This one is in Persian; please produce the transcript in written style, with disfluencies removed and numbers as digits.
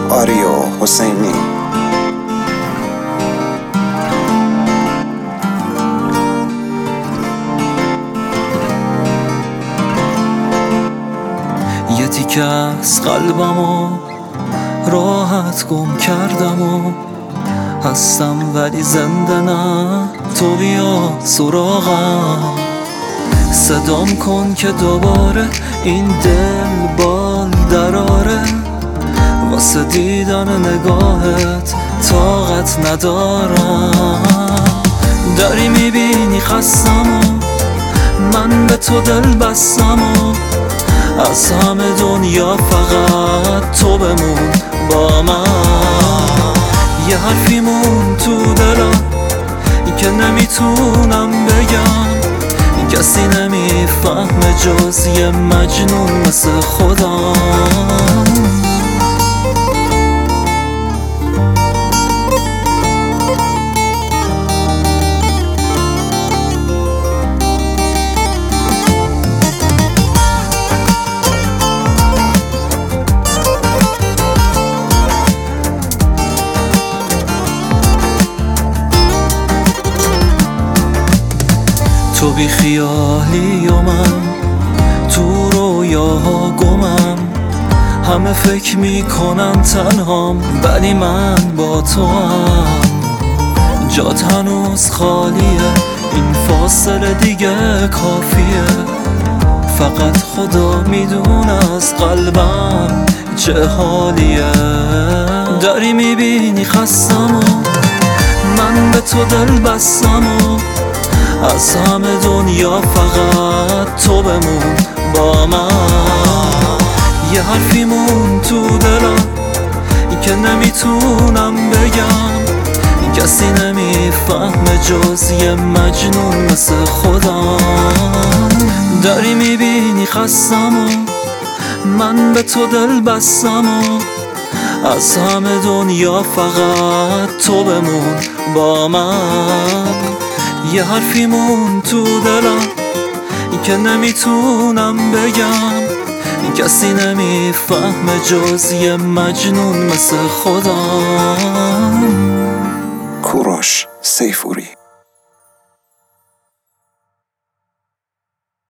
آریو حسینی. یه تیکه از قلبمو راحت گم کردم و هستم ولی زنده نه، تو بیا سراغم. صدام کن که دوباره این دل بال دراره، واسه دیدن نگاهت طاقت ندارم. داری میبینی خستم و من به تو دل بستم و از همه دنیا فقط تو بمون با من. یه حرفی مون تو دلم که نمیتونم بگم، کسی نمیفهمه جز یه مجنون مثل خودم. تو بی خیالی و من تو رویاها گمم، همه فکر میکنن تنهام ولی من با تو هم. جات هنوز خالیه، این فاصله دیگه کافیه، فقط خدا میدونه از قلبم چه حالیه. داری میبینی خستم و من به تو دل بستم و از همه دنیا فقط تو بمون با من. یه حرفی مون تو دلم که نمیتونم بگم، کسی نمیفهمه جز یه مجنون مثل خودم. داری میبینی خستم و من به تو دل بستم و از همه دنیا فقط تو بمون با من. یه حرفی مون تو دلم که نمیتونم بگم، کسی نمیفهمه جز یه مجنون مثل خودم. کوروش سیفوری.